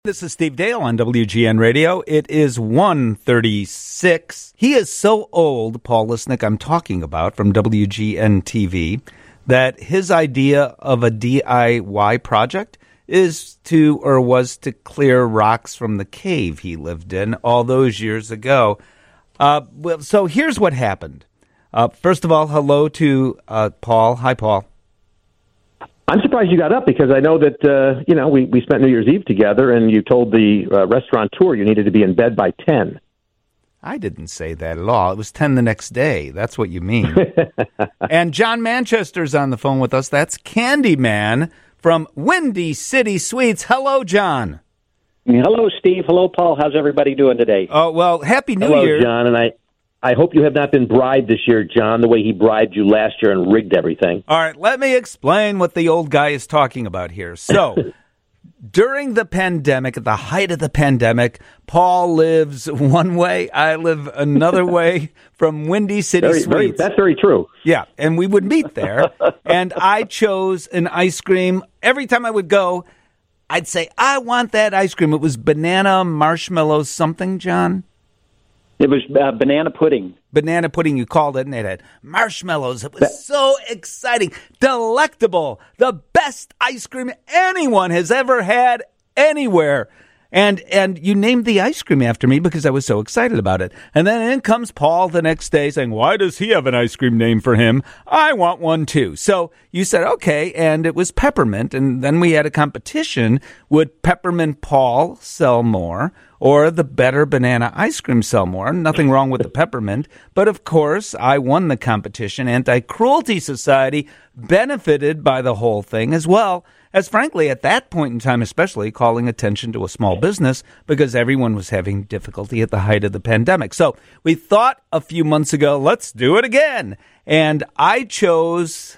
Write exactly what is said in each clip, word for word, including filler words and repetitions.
This is Steve Dale on W G N Radio. It is one thirty-six. He is so old, Paul Lisnek, I'm talking about from W G N T V, that his idea of a D I Y project is to, or was to, clear rocks from the cave he lived in all those years ago. Uh, well, so here's what happened. Uh, first of all, hello to uh, Paul. Hi, Paul. I'm surprised you got up because I know that, uh, you know, we, we spent New Year's Eve together and you told the uh, restaurateur you needed to be in bed by ten. I didn't say that at all. It was ten the next day. That's what you mean. And John Manchester's on the phone with us. That's Candyman from Windy City Sweets. Hello, John. Hello, Steve. Hello, Paul. How's everybody doing today? Oh, well, Happy New Hello, Year. John, and I... I hope you have not been bribed this year, John, the way he bribed you last year and rigged everything. All right, let me explain what the old guy is talking about here. So, during the pandemic, at the height of the pandemic, Paul lives one way, I live another way from Windy City very, Sweets. Very, that's very true. Yeah, and we would meet there, and I chose an ice cream. Every time I would go, I'd say, I want that ice cream. It was banana marshmallow something, John? It was uh, banana pudding. Banana pudding, you called it, and it had marshmallows. It was so exciting, delectable, the best ice cream anyone has ever had anywhere. And and you named the ice cream after me because I was so excited about it. And then in comes Paul the next day saying, why does he have an ice cream named for him? I want one too. So you said, okay, and it was peppermint. And then we had a competition. Would Peppermint Paul sell more or the better banana ice cream sell more? Nothing wrong with the peppermint. But of course, I won the competition. Anti-Cruelty Society benefited by the whole thing as well. As frankly, at that point in time, especially calling attention to a small business because everyone was having difficulty at the height of the pandemic. So we thought a few months ago, let's do it again. And I chose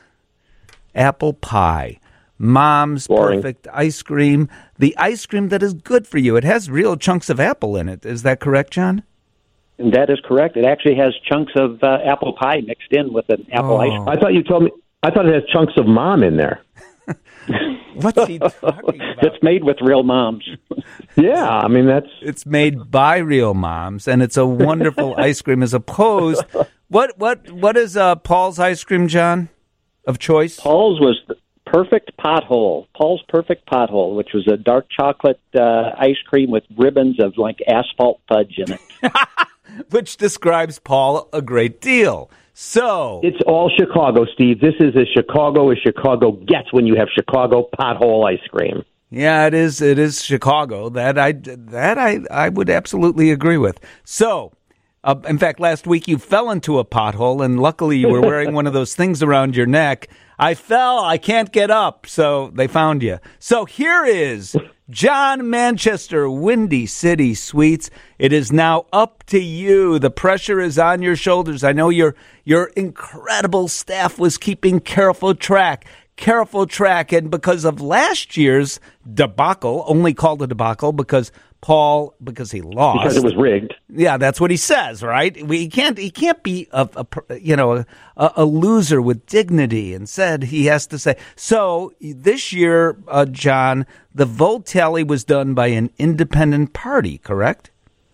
apple pie, Mom's Boring. Perfect ice cream, the ice cream that is good for you. It has real chunks of apple in it. Is that correct, John? And that is correct. It actually has chunks of uh, apple pie mixed in with an apple Oh. ice cream. I thought you told me, I thought it has chunks of mom in there. What's he talking about? It's made with real moms. Yeah, I mean, that's... It's made by real moms, and it's a wonderful ice cream as opposed. What what what is uh, Paul's ice cream, John, of choice? Paul's was the Perfect Pothole. Paul's Perfect Pothole, which was a dark chocolate uh, ice cream with ribbons of like asphalt fudge in it. Which describes Paul a great deal. So It's all Chicago, Steve. This is as Chicago as Chicago gets when you have Chicago pothole ice cream. yeah, it is. It is Chicago. That I that I I would absolutely agree with. So. Uh, in fact, last week you fell into a pothole, and luckily you were wearing one of those things around your neck. I fell. I can't get up. So they found you. So here is John Manchester, Windy City Sweets. It is now up to you. The pressure is on your shoulders. I know your your incredible staff was keeping careful track. Careful track. And because of last year's debacle, only called a debacle because Paul, because he lost. Because it was rigged. Yeah, that's what he says, right? We he can't he can't be a, a you know a, a loser with dignity. And said he has to say. So this year, uh, John, the vote tally was done by an independent party, correct?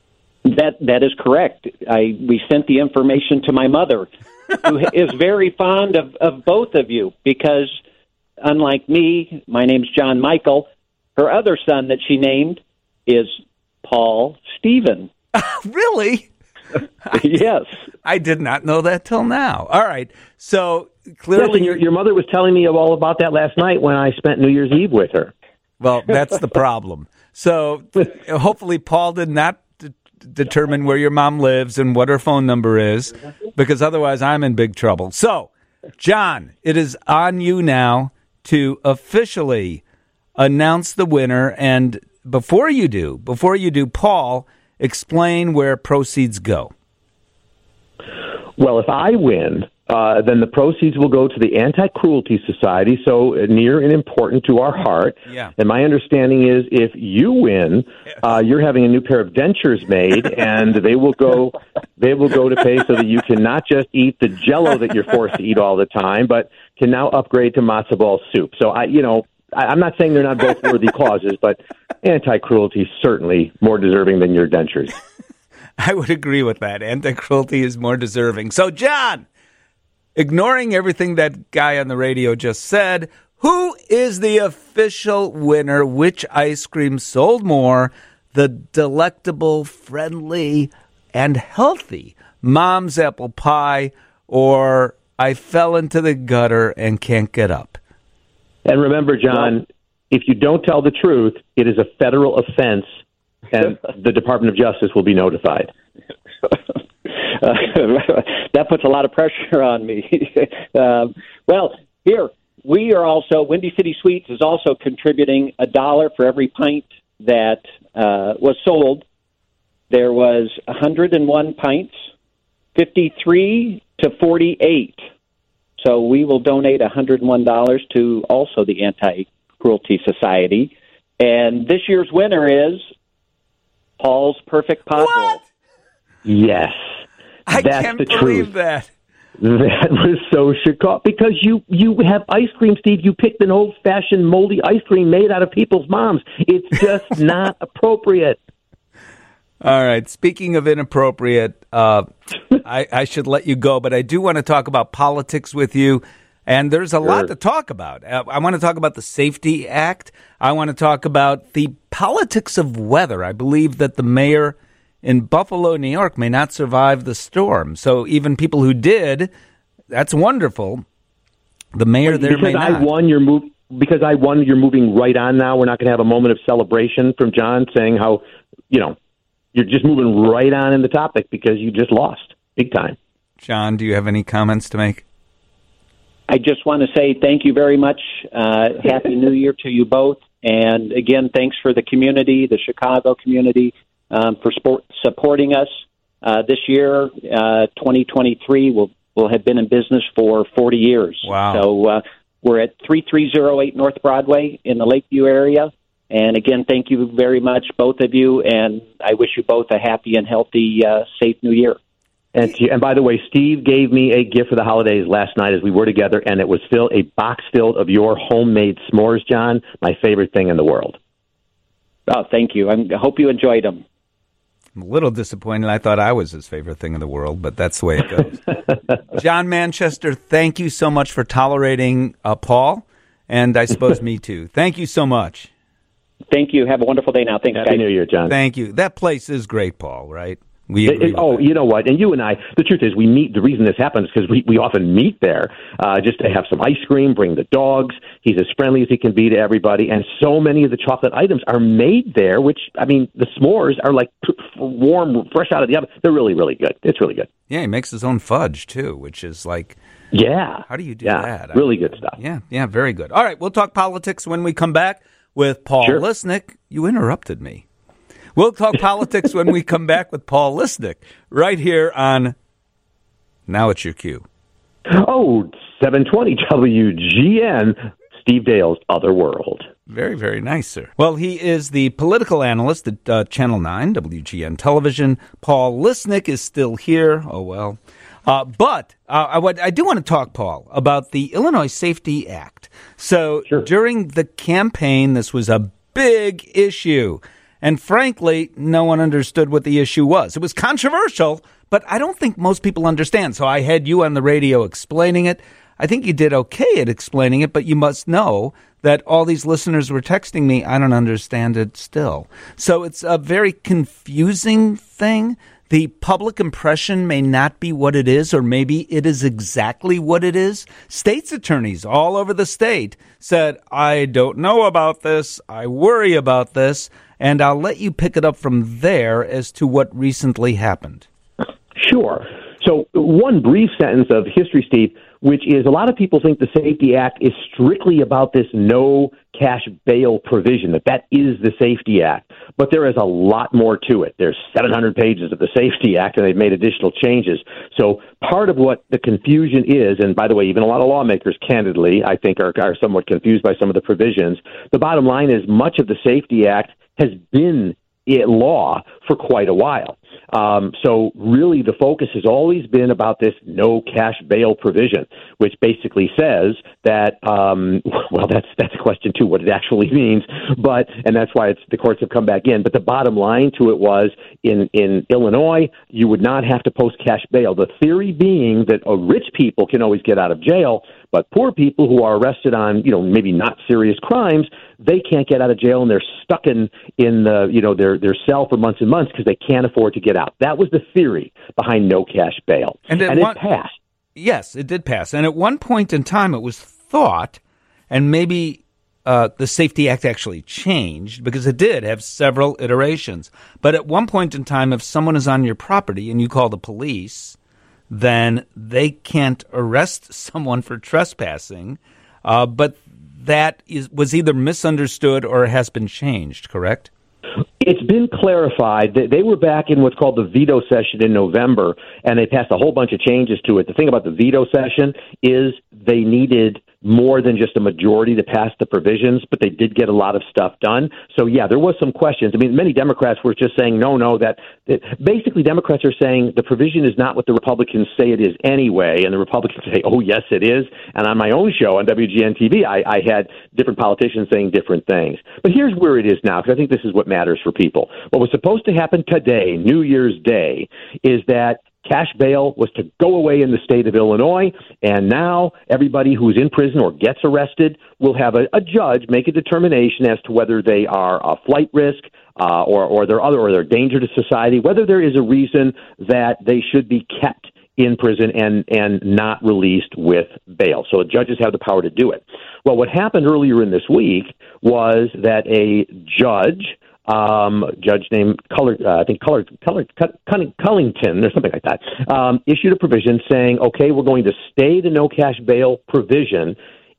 That that is correct. I we sent the information to my mother, who is very fond of, of both of you because, unlike me, my name's John Michael. Her other son that she named is Paul Stephen. Really? Yes. I did not know that till now. All right. So Yes, clearly, and your, your mother was telling me all about that last night when I spent New Year's Eve with her. well, that's the problem. So hopefully Paul did not d- determine where your mom lives and what her phone number is, because otherwise I'm in big trouble. So, John, it is on you now to officially announce the winner. And before you do, before you do, Paul, explain where proceeds go. Well, if I win, uh, then the proceeds will go to the Anti-Cruelty Society, so near and important to our heart. Yeah. And my understanding is if you win, uh, you're having a new pair of dentures made, and they will go they will go to pay so that you can not just eat the Jell-O that you're forced to eat all the time, but can now upgrade to matzo ball soup. So, I, you know, I, I'm not saying they're not both worthy causes, but anti-cruelty is certainly more deserving than your dentures. I would agree with that. Anti-cruelty is more deserving. So, John, ignoring everything that guy on the radio just said, who is the official winner? Which ice cream sold more? The delectable, friendly, and healthy Mom's apple pie, or I fell into the gutter and can't get up? And remember, John, if you don't tell the truth, it is a federal offense, and the Department of Justice will be notified. uh, that puts a lot of pressure on me. uh, well, here, we are also, Windy City Sweets is also contributing a dollar for every pint that uh, was sold. There was one hundred one pints, fifty-three to forty-eight. So we will donate one hundred one dollars to also the Anti-Cruelty Society. And this year's winner is Paul's Perfect Pothole. What? Yes. I that's can't the believe truth. that. That was so Chicago, because you, you have ice cream, Steve. You picked an old-fashioned moldy ice cream made out of people's moms. It's just not appropriate. All right. Speaking of inappropriate, uh, I, I should let you go, but I do want to talk about politics with you. And there's a Sure. lot to talk about. Uh, I want to talk about the Safety Act. I want to talk about the politics of weather. I believe that the mayor in Buffalo, New York, may not survive the storm. So even people who did, that's wonderful. The mayor there because may not. I won, you're move, because I won, you're moving right on now. We're not going to have a moment of celebration from John saying how, you know, you're just moving right on in the topic because you just lost big time. John, do you have any comments to make? I just want to say thank you very much. Uh, Happy New Year to you both. And again, thanks for the community, the Chicago community, um, for sport, supporting us. Uh, this year, uh, twenty twenty-three, will will have been in business for forty years. Wow. So uh, we're at three three zero eight North Broadway in the Lakeview area. And again, thank you very much, both of you. And I wish you both a happy and healthy, uh, safe New Year. And, to, and by the way, Steve gave me a gift for the holidays last night as we were together, and it was filled a box filled of your homemade s'mores, John. My favorite thing in the world. Oh, thank you. I'm, I hope you enjoyed them. I'm a little disappointed. I thought I was his favorite thing in the world, but that's the way it goes. John Manchester, thank you so much for tolerating uh, Paul, and I suppose me too. Thank you so much. Thank you. Have a wonderful day now. Thanks, Happy guys. New Year, John. Thank you. That place is great, Paul, right? We It- agree it- with oh, that. you know what? And you and I, the truth is, we meet. The reason this happens is because we, we often meet there uh, just to have some ice cream, bring the dogs. He's as friendly as he can be to everybody. And so many of the chocolate items are made there, which, I mean, the s'mores are like warm, fresh out of the oven. They're really, really good. It's really good. Yeah, he makes his own fudge, too, which is like, Yeah. how do you do yeah, that? I- Really good stuff. Yeah, yeah, very good. All right, we'll talk politics when we come back with Paul Sure. Lisnick. You interrupted me. We'll talk politics when we come back with Paul Lisnick right here on Now It's Your Cue. Oh, seven twenty W G N, Steve Dale's Other World. Very, very nice, sir. Well, he is the political analyst at uh, Channel nine, W G N Television. Paul Lisnick is still here. Oh, well. Uh, but uh, I, would, I do want to talk, Paul, about the Illinois Safety Act. So Sure. during the campaign, this was a big issue. And frankly, no one understood what the issue was. It was controversial, but I don't think most people understand. So I had you on the radio explaining it. I think you did okay at explaining it, but you must know that all these listeners were texting me, I don't understand it still. So it's a very confusing thing. The public impression may not be what it is, or maybe it is exactly what it is. State's attorneys all over the state said, I don't know about this, I worry about this, and I'll let you pick it up from there as to what recently happened. Sure. So one brief sentence of history, Steve, which is a lot of people think the Safety Act is strictly about this no cash bail provision, that that is the Safety Act. But there is a lot more to it. There's seven hundred pages of the Safety Act, and they've made additional changes. So part of what the confusion is, and by the way, even a lot of lawmakers, candidly, I think are, are somewhat confused by some of the provisions. The bottom line is much of the Safety Act has been in law for quite a while. Um, so really the focus has always been about this no cash bail provision, which basically says that, um, well, that's that's a question too, what it actually means. But and that's why it's, the courts have come back in. But the bottom line to it was in, in Illinois, you would not have to post cash bail. The theory being that uh, rich people can always get out of jail, but poor people who are arrested on, you know, maybe not serious crimes, they can't get out of jail and they're stuck in, in the, you know, their, their cell for months and months because they can't afford to get out. That was the theory behind no cash bail. And, and one, it passed. Yes, it did pass. And at one point in time, it was thought, and maybe uh, the Safety Act actually changed because it did have several iterations. But at one point in time, if someone is on your property and you call the police, then they can't arrest someone for trespassing. Uh, but that is was either misunderstood or has been changed, correct? It's been clarified that they were back in what's called the veto session in November, and they passed a whole bunch of changes to it. The thing about the veto session is they needed more than just a majority to pass the provisions, but they did get a lot of stuff done. So, yeah, there was some questions. I mean, many Democrats were just saying, no, no, that, that basically Democrats are saying the provision is not what the Republicans say it is anyway, and the Republicans say, oh, yes, it is. And on my own show on W G N T V, I, I had different politicians saying different things. But here's where it is now, because I think this is what matters for people. What was supposed to happen today, New Year's Day, is that cash bail was to go away in the state of Illinois, and now everybody who's in prison or gets arrested will have a, a judge make a determination as to whether they are a flight risk uh, or, or they're other or they're a danger to society, whether there is a reason that they should be kept in prison and, and not released with bail. So judges have the power to do it. Well, what happened earlier in this week was that a judge Um, judge named Color, uh, I think Color, Color, Cullington or something like that, um, issued a provision saying, okay, we're going to stay the no cash bail provision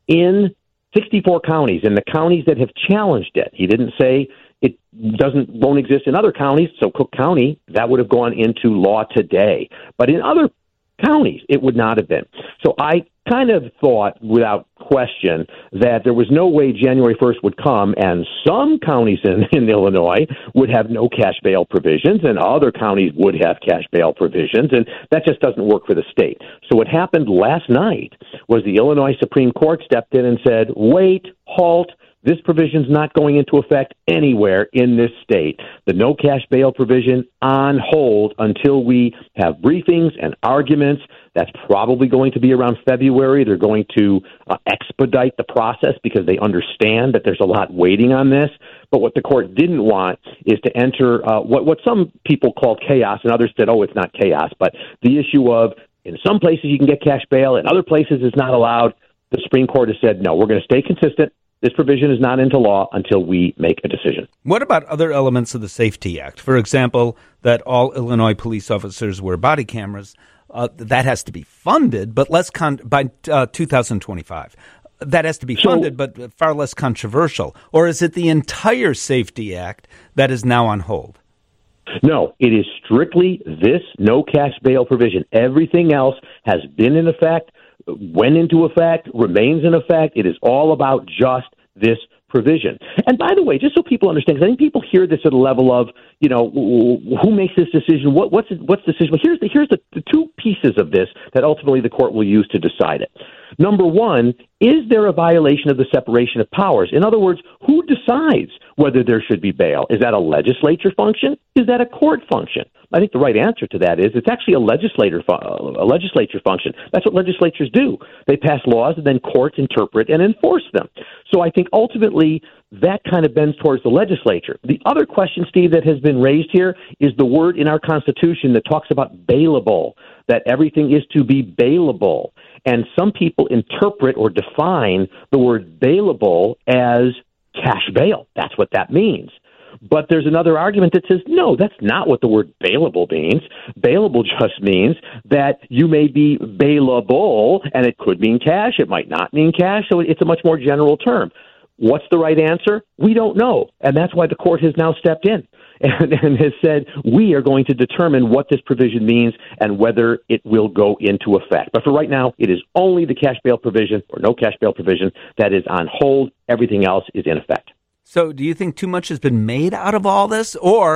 in sixty-four counties, in the counties that have challenged it. He didn't say it doesn't won't exist in other counties. So Cook County, that would have gone into law today. But in other counties, it would not have been. So I kind of thought, without question, that there was no way January first would come and some counties in, in Illinois would have no cash bail provisions and other counties would have cash bail provisions, and that just doesn't work for the state. So what happened last night was the Illinois Supreme Court stepped in and said, wait, halt, this provision's not going into effect anywhere in this state. The no cash bail provision on hold until we have briefings and arguments. That's probably going to be around February. They're going to uh, expedite the process because they understand that there's a lot waiting on this. But what the court didn't want is to enter uh, what, what some people called chaos, and others said, oh, it's not chaos. But the issue of in some places you can get cash bail, in other places it's not allowed. The Supreme Court has said, no, we're going to stay consistent. This provision is not into law until we make a decision. What about other elements of the Safety Act? For example, that all Illinois police officers wear body cameras. Uh, that has to be funded, but less con- by uh, two thousand twenty-five. That has to be funded, so, but far less controversial. Or is it the entire Safety Act that is now on hold? No, it is strictly this no cash bail provision. Everything else has been in effect, went into effect, remains in effect. It is all about just this provision. And by the way, just so people understand, because I think people hear this at a level of, you know, who makes this decision? What, what's what's the decision? Well, here's the here's the, the two pieces of this that ultimately the court will use to decide it. Number one, is there a violation of the separation of powers? In other words, who decides whether there should be bail? Is that a legislature function? Is that a court function? I think the right answer to that is it's actually a legislator fu- a legislature function. That's what legislatures do. They pass laws and then courts interpret and enforce them. So I think ultimately that kind of bends towards the legislature. The other question, Steve, that has been raised here is the word in our Constitution that talks about bailable, that everything is to be bailable. And some people interpret or define the word bailable as cash bail. That's what that means. But there's another argument that says, no, that's not what the word bailable means. Bailable just means that you may be bailable, and it could mean cash. It might not mean cash. So it's a much more general term. What's the right answer? We don't know. And that's why the court has now stepped in and, and has said, we are going to determine what this provision means and whether it will go into effect. But for right now, it is only the cash bail provision or no cash bail provision that is on hold. Everything else is in effect. So do you think too much has been made out of all this? Or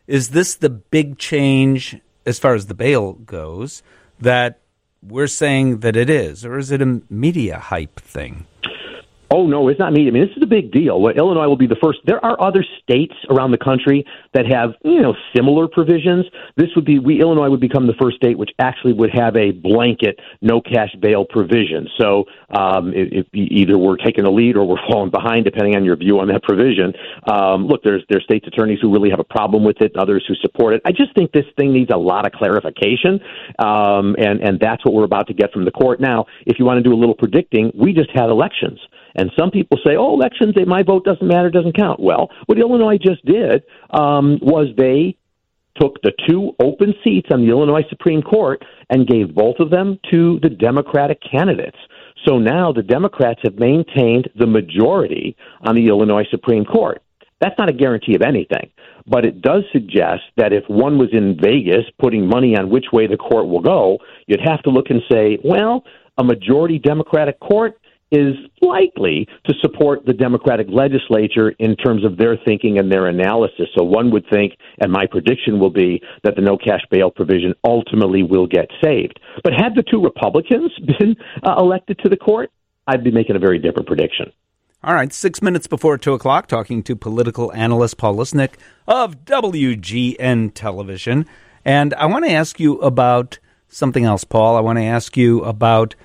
is this the big change as far as the bail goes that we're saying that it is, or is it a media hype thing? Oh, no, it's not me. I mean, this is a big deal. Well, Illinois will be the first. There are other states around the country that have, you know, similar provisions. This would be, we, Illinois would become the first state which actually would have a blanket no cash bail provision. So um, if, if either we're taking the lead or we're falling behind, depending on your view on that provision. Um, look, there's there's states attorneys who really have a problem with it, others who support it. I just think this thing needs a lot of clarification, um, and, and that's what we're about to get from the court. Now, if you want to do a little predicting, we just had elections. And some people say, oh, elections, my vote doesn't matter, doesn't count. Well, what Illinois just did um, was they took the two open seats on the Illinois Supreme Court and gave both of them to the Democratic candidates. So now the Democrats have maintained the majority on the Illinois Supreme Court. That's not a guarantee of anything, but it does suggest that if one was in Vegas putting money on which way the court will go, you'd have to look and say, well, a majority Democratic court is likely to support the Democratic legislature in terms of their thinking and their analysis. So one would think, and my prediction will be, that the no cash bail provision ultimately will get saved. But had the two Republicans been uh, elected to the court, I'd be making a very different prediction. All right, six minutes before two o'clock, talking to political analyst Paul Lisnek of W G N Television. And I want to ask you about something else, Paul. I want to ask you about...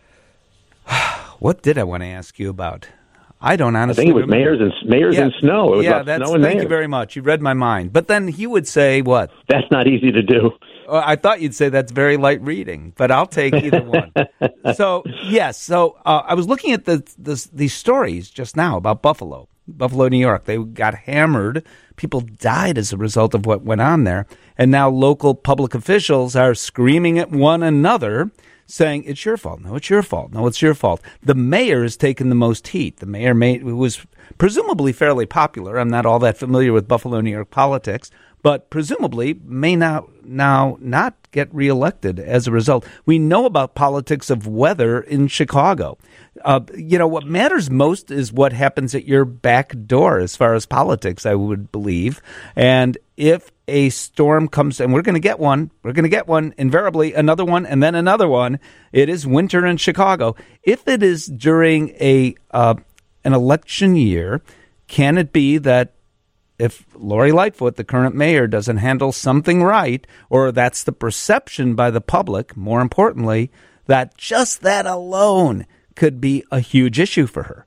What did I want to ask you about? I don't honestly I think it was remember. mayors and mayors yeah. and snow. It was yeah, about that's, snow and thank mayors. you very much. You read my mind. But then he would say what? That's not easy to do. Uh, I thought you'd say that's very light reading, but I'll take either one. So, yes. So uh, I was looking at the, the these stories just now about Buffalo, Buffalo, New York. They got hammered. People died as a result of what went on there. And now local public officials are screaming at one another, saying, it's your fault. No, it's your fault. No, it's your fault. The mayor has taken the most heat. The mayor may, who was presumably fairly popular. I'm not all that familiar with Buffalo, New York politics, but presumably may now, now not get reelected as a result. We know about politics of weather in Chicago. Uh, you know, what matters most is what happens at your back door as far as politics, I would believe. And if a storm comes, and we're going to get one, we're going to get one, invariably another one, and then another one. It is winter in Chicago. If it is during a uh, an election year, can it be that if Lori Lightfoot, the current mayor, doesn't handle something right, or that's the perception by the public, more importantly, that just that alone could be a huge issue for her?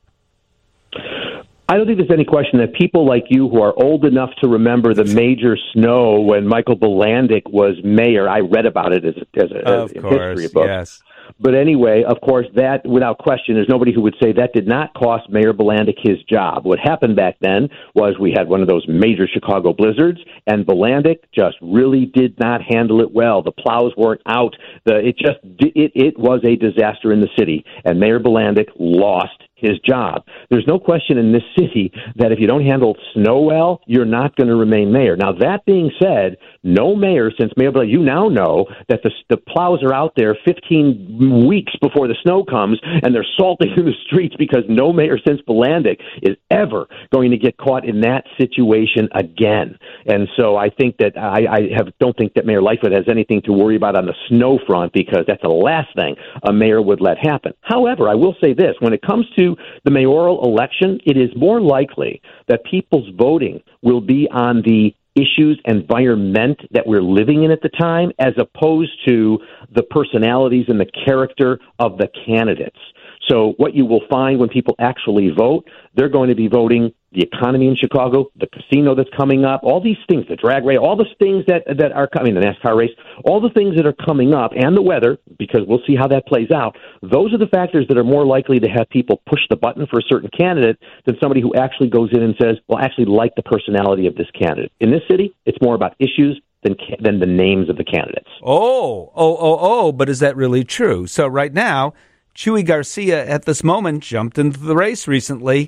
I don't think there's any question that people like you who are old enough to remember the major snow when Michael Bilandic was mayor, I read about it as a, as a, of as a course, history book. Yes. But anyway, of course, that, without question, there's nobody who would say that did not cost Mayor Bilandic his job. What happened back then was we had one of those major Chicago blizzards, and Bilandic just really did not handle it well. The plows weren't out. The, it just it, it was a disaster in the city, and Mayor Bilandic lost his job. There's no question in this city that if you don't handle snow well, you're not going to remain mayor. Now, that being said, no mayor since Mayor Bilandic, you now know that the, the plows are out there fifteen weeks before the snow comes, and they're salting in the streets because no mayor since Bilandic is ever going to get caught in that situation again. And so I think that I, I have don't think that Mayor Lightfoot has anything to worry about on the snow front, because that's the last thing a mayor would let happen. However, I will say this, when it comes to the mayoral election, it is more likely that people's voting will be on the issues, environment that we're living in at the time, as opposed to the personalities and the character of the candidates. So what you will find when people actually vote, they're going to be voting the economy in Chicago, the casino that's coming up, all these things, the drag race, all the things that that are coming, the NASCAR race, all the things that are coming up, and the weather, because we'll see how that plays out. Those are the factors that are more likely to have people push the button for a certain candidate than somebody who actually goes in and says, well, I actually like the personality of this candidate. In this city, it's more about issues than than the names of the candidates. Oh, oh, oh, oh, but is that really true? So right now, Chuy Garcia at this moment jumped into the race recently.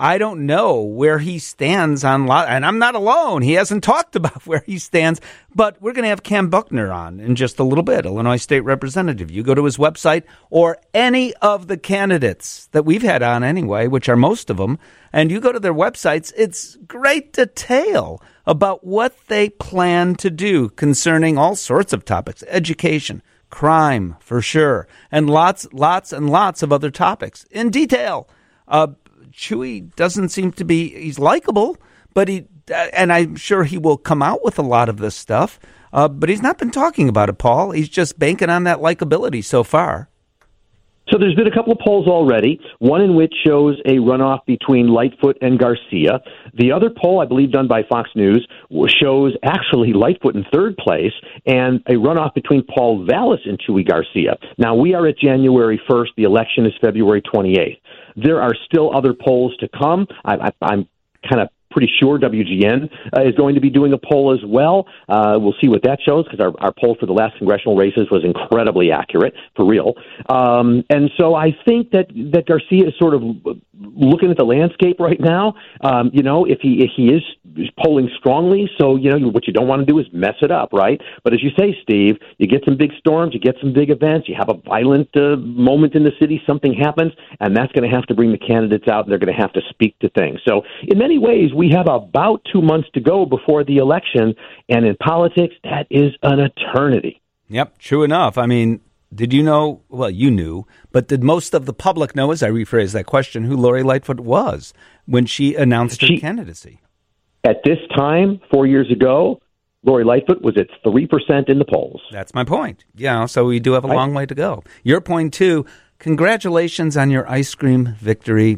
I don't know where he stands on lot, and I'm not alone. He hasn't talked about where he stands, but we're going to have Cam Buckner on in just a little bit, Illinois State Representative. You go to his website or any of the candidates that we've had on anyway, which are most of them, and you go to their websites, it's great detail about what they plan to do concerning all sorts of topics, education, crime, for sure, and lots, lots and lots of other topics in detail. Uh, Chewy doesn't seem to be, he's likable, but he, and I'm sure he will come out with a lot of this stuff, uh, but he's not been talking about it, Paul. He's just banking on that likability so far. So there's been a couple of polls already, one in which shows a runoff between Lightfoot and Garcia. The other poll, I believe done by Fox News, shows actually Lightfoot in third place and a runoff between Paul Vallas and Chewy Garcia. Now, we are at January first. The election is February twenty-eighth. There are still other polls to come. I, I, I'm kind of pretty sure W G N uh, is going to be doing a poll as well. Uh, we'll see what that shows, because our, our poll for the last congressional races was incredibly accurate, for real. Um, and so I think that, that Garcia is sort of looking at the landscape right now. Um, you know, if he if he is polling strongly, so, you know, what you don't want to do is mess it up, right? But as you say, Steve, you get some big storms, you get some big events, you have a violent uh, moment in the city, something happens, and that's going to have to bring the candidates out, and they're going to have to speak to things. So in many ways, we have about two months to go before the election, and in politics, that is an eternity. Yep, true enough. I mean, did you know, well, you knew, but did most of the public know, as I rephrase that question, who Lori Lightfoot was when she announced her she, candidacy? At this time, four years ago, Lori Lightfoot was at three percent in the polls. That's my point. Yeah, so we do have a I, long way to go. Your point, too. Congratulations on your ice cream victory.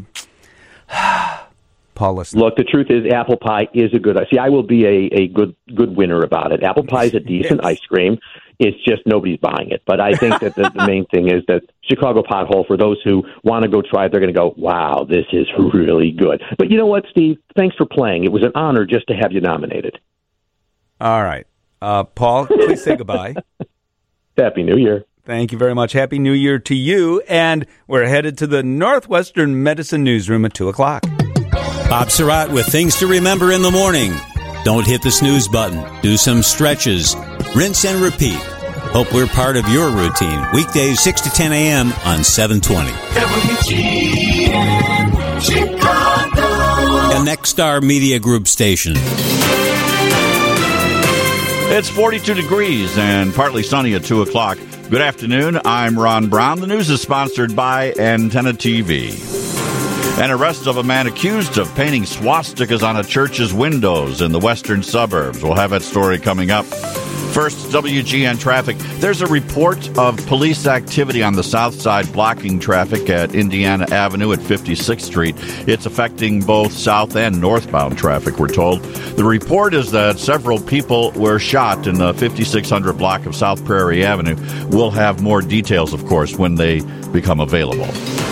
Paul, listen. Look, the truth is apple pie is a good – see, I will be a, a good good winner about it. Apple pie is a decent yes. ice cream. It's just nobody's buying it. But I think that the, the main thing is that Chicago Pothole, for those who want to go try it, they're going to go, wow, this is really good. But you know what, Steve? Thanks for playing. It was an honor just to have you nominated. All right. Uh, Paul, please say goodbye. Happy New Year. Thank you very much. Happy New Year to you. And we're headed to the Northwestern Medicine Newsroom at two o'clock. Bob Surratt with things to remember in the morning. Don't hit the snooze button. Do some stretches. Rinse and repeat. Hope we're part of your routine. Weekdays six to ten a.m. on seven twenty. W G N Chicago. The Next Star Media Group station. It's forty-two degrees and partly sunny at two o'clock. Good afternoon. I'm Ron Brown. The news is sponsored by Antenna T V. An arrest of a man accused of painting swastikas on a church's windows in the western suburbs. We'll have that story coming up. First, W G N traffic. There's a report of police activity on the south side blocking traffic at Indiana Avenue at fifty-sixth Street. It's affecting both south and northbound traffic, we're told. The report is that several people were shot in the fifty-six hundred block of South Prairie Avenue. We'll have more details, of course, when they become available.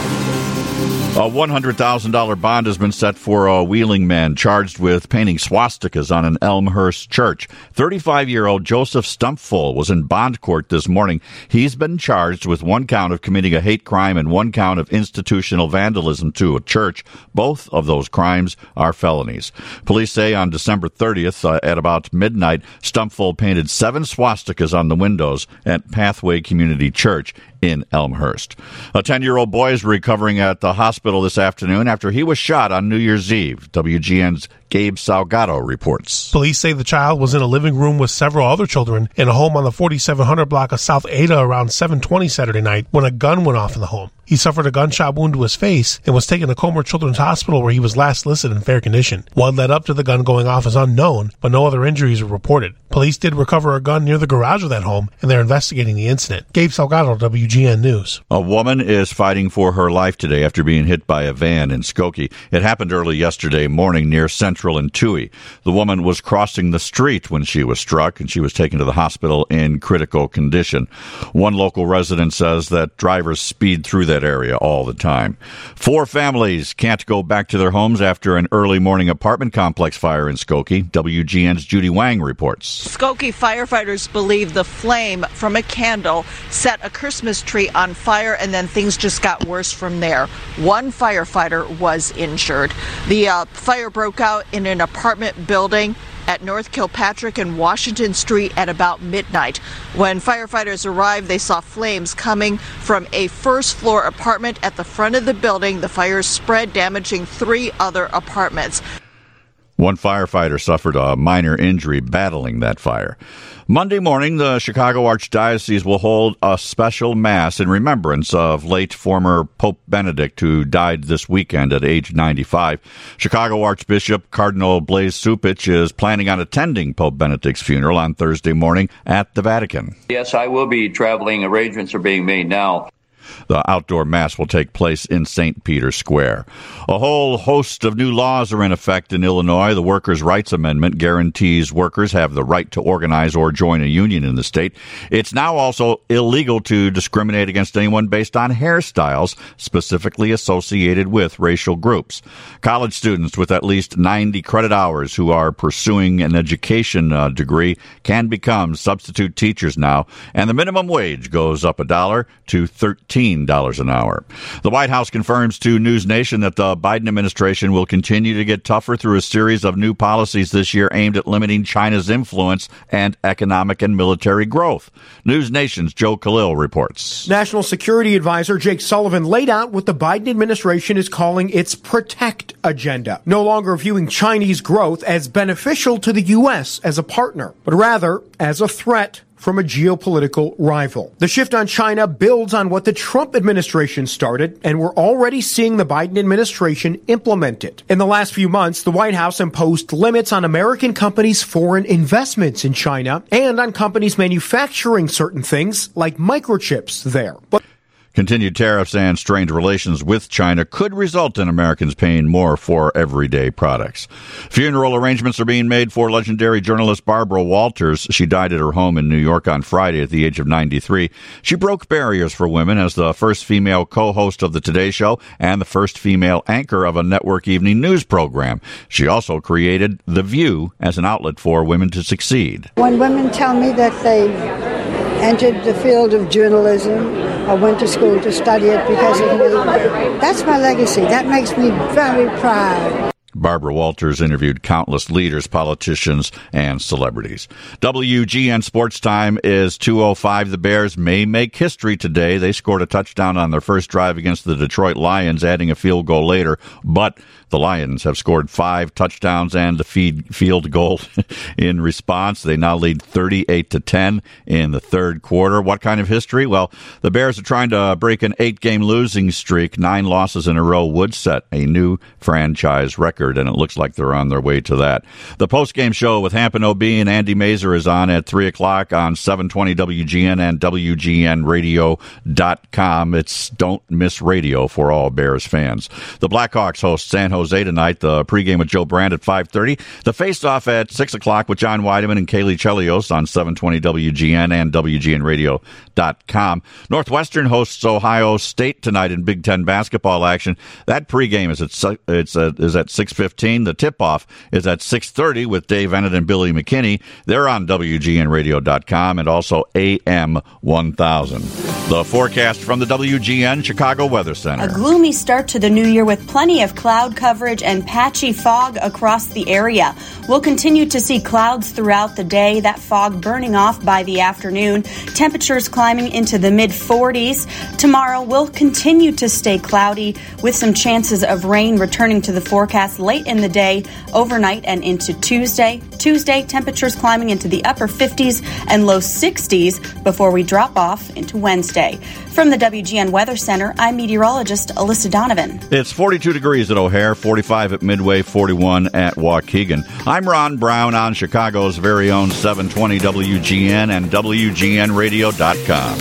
A one hundred thousand dollars bond has been set for a Wheeling man charged with painting swastikas on an Elmhurst church. thirty-five-year-old Joseph Stumpful was in bond court this morning. He's been charged with one count of committing a hate crime and one count of institutional vandalism to a church. Both of those crimes are felonies. Police say on December thirtieth uh, at about midnight, Stumpful painted seven swastikas on the windows at Pathway Community Church in Elmhurst. A ten-year-old boy is recovering at the hospital this afternoon after he was shot on New Year's Eve. W G N's Gabe Salgado reports. Police say the child was in a living room with several other children in a home on the forty-seven hundred block of South Ada around seven twenty Saturday night when a gun went off in the home. He suffered a gunshot wound to his face and was taken to Comer Children's Hospital where he was last listed in fair condition. What led up to the gun going off is unknown, but no other injuries were reported. Police did recover a gun near the garage of that home, and they're investigating the incident. Gabe Salgado, W G N News. A woman is fighting for her life today after being hit by a van in Skokie. It happened early yesterday morning near Central and Toohey. The woman was crossing the street when she was struck, and she was taken to the hospital in critical condition. One local resident says that drivers speed through that area all the time. Four families can't go back to their homes after an early morning apartment complex fire in Skokie. W G N's Judy Wang reports. Skokie firefighters believe the flame from a candle set a Christmas tree on fire, and then things just got worse from there. One firefighter was injured. The uh, fire broke out in an apartment building at North Kilpatrick and Washington Street at about midnight. When firefighters arrived, they saw flames coming from a first-floor apartment at the front of the building. The fire spread, damaging three other apartments. One firefighter suffered a minor injury battling that fire. Monday morning, the Chicago Archdiocese will hold a special Mass in remembrance of late former Pope Benedict, who died this weekend at age ninety-five. Chicago Archbishop Cardinal Blaise Cupich is planning on attending Pope Benedict's funeral on Thursday morning at the Vatican. Yes, I will be traveling. Arrangements are being made now. The outdoor Mass will take place in Saint Peter's Square. A whole host of new laws are in effect in Illinois. The Workers' Rights Amendment guarantees workers have the right to organize or join a union in the state. It's now also illegal to discriminate against anyone based on hairstyles specifically associated with racial groups. College students with at least ninety credit hours who are pursuing an education uh, degree can become substitute teachers now, and the minimum wage goes up a dollar to thirteen dollars an hour. The White House confirms to News Nation that the Biden administration will continue to get tougher through a series of new policies this year aimed at limiting China's influence and economic and military growth. News Nation's Joe Khalil reports. National Security Advisor Jake Sullivan laid out what the Biden administration is calling its protect agenda, no longer viewing Chinese growth as beneficial to the U S as a partner, but rather as a threat from a geopolitical rival. The shift on China builds on what the Trump administration started, and we're already seeing the Biden administration implement it. In the last few months, the White House imposed limits on American companies' foreign investments in China and on companies manufacturing certain things like microchips there. But Continued tariffs and strained relations with China could result in Americans paying more for everyday products. Funeral arrangements are being made for legendary journalist Barbara Walters. She died at her home in New York on Friday at the age of ninety-three. She broke barriers for women as the first female co-host of the Today Show and the first female anchor of a network evening news program. She also created The View as an outlet for women to succeed. When women tell me that they entered the field of journalism, I went to school to study it because of me, that's my legacy. That makes me very proud. Barbara Walters interviewed countless leaders, politicians, and celebrities. W G N Sports Time is two oh five. The Bears may make history today. They scored a touchdown on their first drive against the Detroit Lions, adding a field goal later, but the Lions have scored five touchdowns and a feed, field goal in response. They now lead thirty-eight to ten in the third quarter. What kind of history? Well, the Bears are trying to break an eight-game losing streak. Nine losses in a row would set a new franchise record, and it looks like they're on their way to that. The post-game show with Hampton O B and Andy Mazer is on at three o'clock on seven twenty W G N and W G N radio dot com. It's Don't Miss Radio for all Bears fans. The Blackhawks host San Jose tonight. The pregame with Joe Brand at five thirty. The face-off at six o'clock with John Weideman and Kaylee Chelios on seven twenty W G N and W G N radio dot com. Northwestern hosts Ohio State tonight in Big Ten basketball action. That pregame is at it's at, is at six fifteen. The tip-off is at six thirty with Dave Ennett and Billy McKinney. They're on W G N radio dot com and also A M one thousand. The forecast from the W G N Chicago Weather Center. A gloomy start to the new year with plenty of cloud coverage and patchy fog across the area. We'll continue to see clouds throughout the day, that fog burning off by the afternoon. Temperatures climbing into the mid forties. Tomorrow will continue to stay cloudy with some chances of rain returning to the forecast late in the day, overnight, and into Tuesday. Tuesday, temperatures climbing into the upper fifties and low sixties before we drop off into Wednesday. From the W G N Weather Center, I'm meteorologist Alyssa Donovan. It's forty-two degrees at O'Hare, forty-five at Midway, forty-one at Waukegan. I'm Ron Brown on Chicago's very own seven twenty W G N and W G N radio dot com.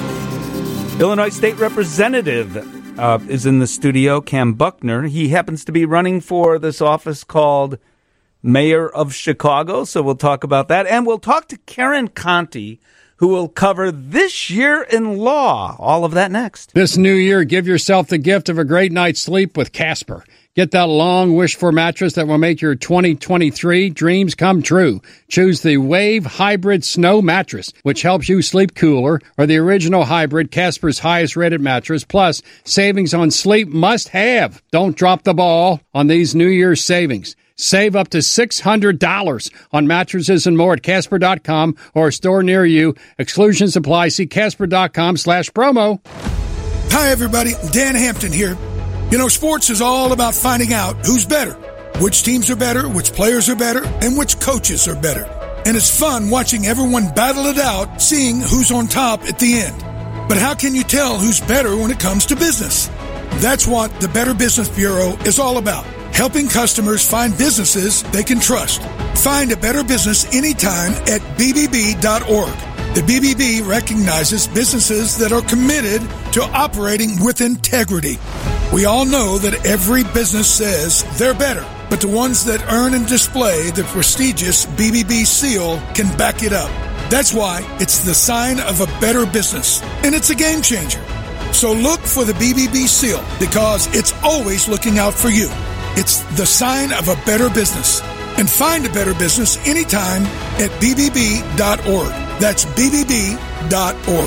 Illinois State Representative uh, is in the studio, Cam Buckner. He happens to be running for this office called Mayor of Chicago, so we'll talk about that. And we'll talk to Karen Conti, who will cover this year in law. All of that next. This new year, give yourself the gift of a great night's sleep with Casper. Get that long wished-for mattress that will make your twenty twenty-three dreams come true. Choose the Wave Hybrid Snow Mattress, which helps you sleep cooler, or the original Hybrid, Casper's highest-rated mattress, plus savings on sleep must-have. Don't drop the ball on these New Year's savings. Save up to six hundred dollars on mattresses and more at Casper dot com or a store near you. Exclusions apply. See Casper dot com slash promo. Hi, everybody. Dan Hampton here. You know, sports is all about finding out who's better, which teams are better, which players are better, and which coaches are better. And it's fun watching everyone battle it out, seeing who's on top at the end. But how can you tell who's better when it comes to business? That's what the Better Business Bureau is all about, helping customers find businesses they can trust. Find a better business anytime at B B B dot org. The B B B recognizes businesses that are committed to operating with integrity. We all know that every business says they're better, but the ones that earn and display the prestigious B B B seal can back it up. That's why it's the sign of a better business, and it's a game changer. So look for the B B B seal, because it's always looking out for you. It's the sign of a better business. And find a better business anytime at B B B dot org. That's B B B dot org.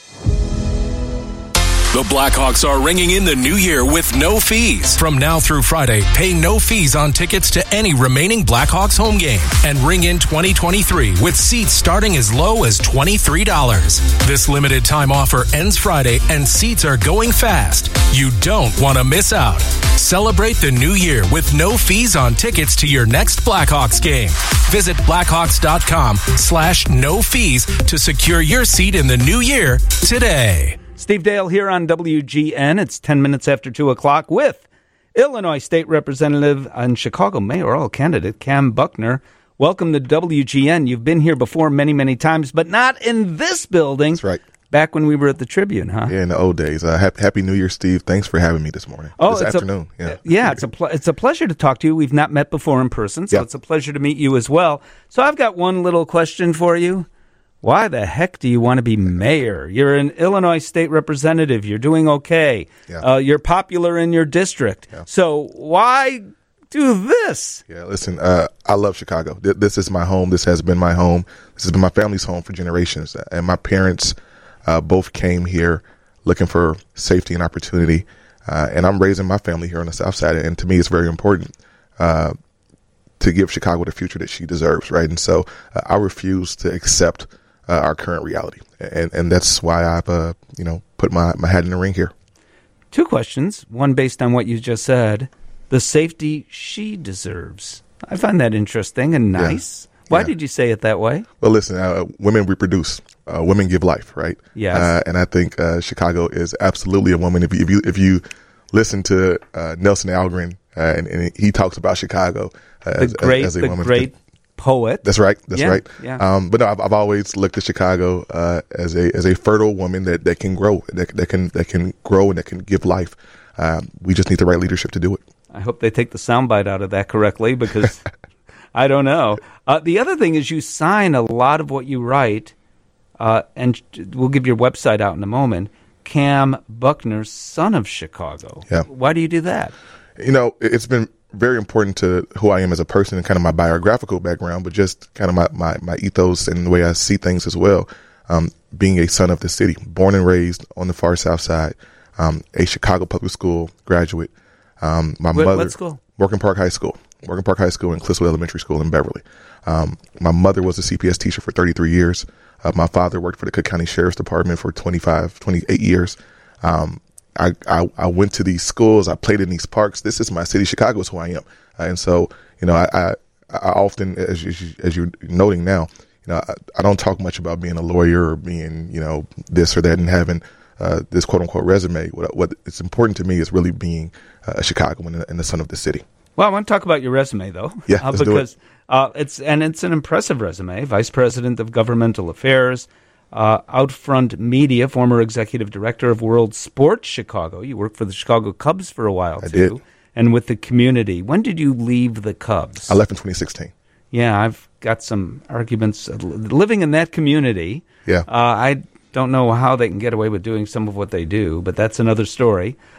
The Blackhawks are ringing in the new year with no fees. From now through Friday, pay no fees on tickets to any remaining Blackhawks home game and ring in twenty twenty-three with seats starting as low as twenty-three dollars. This limited time offer ends Friday and seats are going fast. You don't want to miss out. Celebrate the new year with no fees on tickets to your next Blackhawks game. Visit Blackhawks dot com slash no fees to secure your seat in the new year today. Steve Dale here on W G N. It's ten minutes after two o'clock with Illinois State Representative and Chicago mayoral candidate Cam Buckner. Welcome to W G N. You've been here before many, many times, but not in this building. That's right. Back when we were at the Tribune, huh? Yeah, in the old days. Uh, happy, happy New Year, Steve. Thanks for having me this morning. Oh, this it's afternoon. A, yeah, yeah, it's a pl- it's a pleasure to talk to you. We've not met before in person, so yeah. It's a pleasure to meet you as well. So I've got one little question for you. Why the heck do you want to be mayor? You're an Illinois state representative. You're doing okay. Yeah. Uh, you're popular in your district. Yeah. So why do this? Yeah, listen, uh, I love Chicago. This is my home. This has been my home. This has been my family's home for generations. And my parents uh, both came here looking for safety and opportunity. Uh, and I'm raising my family here on the South Side. And to me, it's very important uh, to give Chicago the future that she deserves, right? And so uh, I refuse to accept Uh, our current reality. And and that's why I've, uh, you know, put my, my hat in the ring here. Two questions. One based on what you just said. The safety she deserves. I find that interesting and nice. Yeah. Why yeah. did you say it that way? Well, listen, uh, women reproduce. Uh, women give life, right? Yes. Uh, and I think uh, Chicago is absolutely a woman. If you, if you, if you listen to uh, Nelson Algren, uh, and, and he talks about Chicago uh, the as, great, as a the woman. great poet. That's right. That's yeah, right. Yeah. Um, but no, I've, I've always looked at Chicago uh, as a as a fertile woman that, that can grow, that, that can that can grow and that can give life. Um, we just need the right leadership to do it. I hope they take the soundbite out of that correctly, because I don't know. Uh, the other thing is you sign a lot of what you write, uh, and we'll give your website out in a moment. Cam Buckner, son of Chicago. Yeah. Why do you do that? You know, it's been very important to who I am as a person and kind of my biographical background, but just kind of my, my, my ethos and the way I see things as well. Um, being a son of the city, born and raised on the far South Side, um, a Chicago public school graduate. Um, my what, mother, what school? Morgan Park High School, Morgan Park High School and Cliswood Elementary School in Beverly. Um, my mother was a C P S teacher for thirty-three years. Uh, my father worked for the Cook County Sheriff's Department for twenty-five, twenty-eight years. Um, I, I, I went to these schools. I played in these parks. This is my city. Chicago is who I am. Uh, and so, you know, I, I, I often, as, you, as you're noting now, you know, I, I don't talk much about being a lawyer or being, you know, this or that and having uh, this quote unquote resume. What, what it's important to me is really being a Chicagoan and, and the son of the city. Well, I want to talk about your resume, though. Yeah, uh, let's because do it. Uh, it's and it's an impressive resume. Vice President of Governmental Affairs, uh, Outfront Media, former Executive Director of World Sports Chicago. You worked for the Chicago Cubs for a while, I too. Did. And with the community. When did you leave the Cubs? I left in twenty sixteen. Yeah, I've got some arguments. Living in that community, yeah. Uh, I don't know how they can get away with doing some of what they do, but that's another story.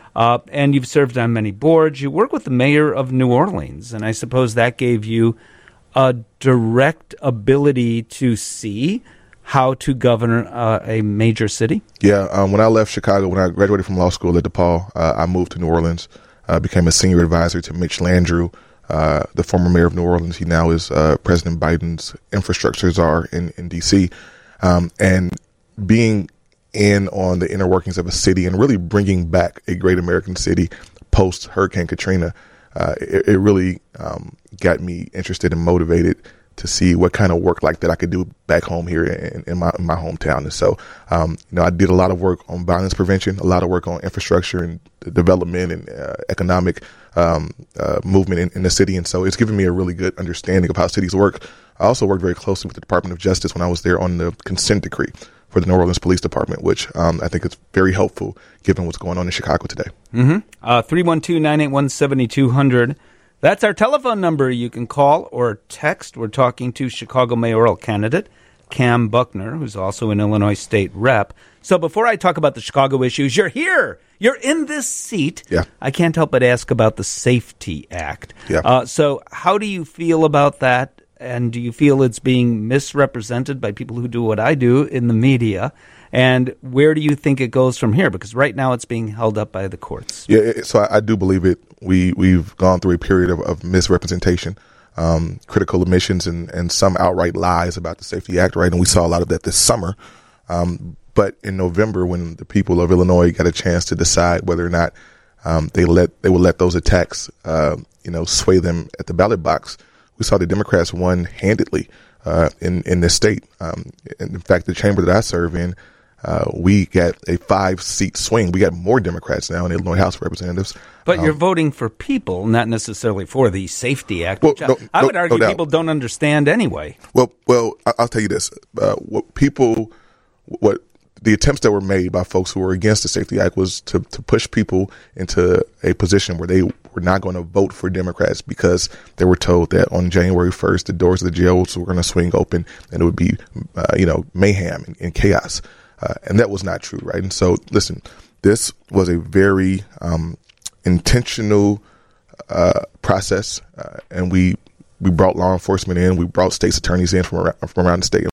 Uh, and you've served on many boards. You work with the mayor of New Orleans, and I suppose that gave you a direct ability to see how to govern uh, a major city? Yeah, um, when I left Chicago, when I graduated from law school at DePaul, uh, I moved to New Orleans, uh, became a senior advisor to Mitch Landrieu, uh, the former mayor of New Orleans. He now is uh, President Biden's infrastructure czar in, in D C Um, and being in on the inner workings of a city and really bringing back a great American city post Hurricane Katrina, uh, it, it really um, got me interested and motivated to see what kind of work like that I could do back home here in, in my in my hometown. And so, um, you know, I did a lot of work on violence prevention, a lot of work on infrastructure and development and uh, economic um, uh, movement in, in the city. And so it's given me a really good understanding of how cities work. I also worked very closely with the Department of Justice when I was there on the consent decree for the New Orleans Police Department, which um, I think is very helpful given what's going on in Chicago today. Mm-hmm. Uh, three one two, nine eight one, seven two zero zero. That's our telephone number. You can call or text. We're talking to Chicago mayoral candidate Cam Buckner, who's also an Illinois state rep. So before I talk about the Chicago issues, you're here. You're in this seat. Yeah. I can't help but ask about the SAFE-T Act. Yeah. Uh, so how do you feel about that? And do you feel it's being misrepresented by people who do what I do in the media? And where do you think it goes from here? Because right now it's being held up by the courts. Yeah, it, so I, I do believe it. We, we've gone through a period of, of misrepresentation, um, critical omissions, and, and some outright lies about the SAFE-T Act, right? And we saw a lot of that this summer. Um, but in November, when the people of Illinois got a chance to decide whether or not um, they let they would let those attacks, uh, you know, sway them at the ballot box, we saw the Democrats won handedly uh, in in this state. Um, and in fact, the chamber that I serve in, uh, we got a five-seat swing. We got more Democrats now in the Illinois House of Representatives. But um, you're voting for people, not necessarily for the SAFE-T Act, well, which no, I, I no, would argue no people don't understand anyway. Well, well, I'll tell you this: uh, what people, what the attempts that were made by folks who were against the SAFE-T Act was to to push people into a position where they were not going to vote for Democrats because they were told that on January first the doors of the jails were going to swing open and it would be, uh, you know, mayhem and, and chaos, uh, and that was not true, right? And so, listen, this was a very um, intentional uh, process, uh, and we we brought law enforcement in, we brought state's attorneys in from around, from around the state.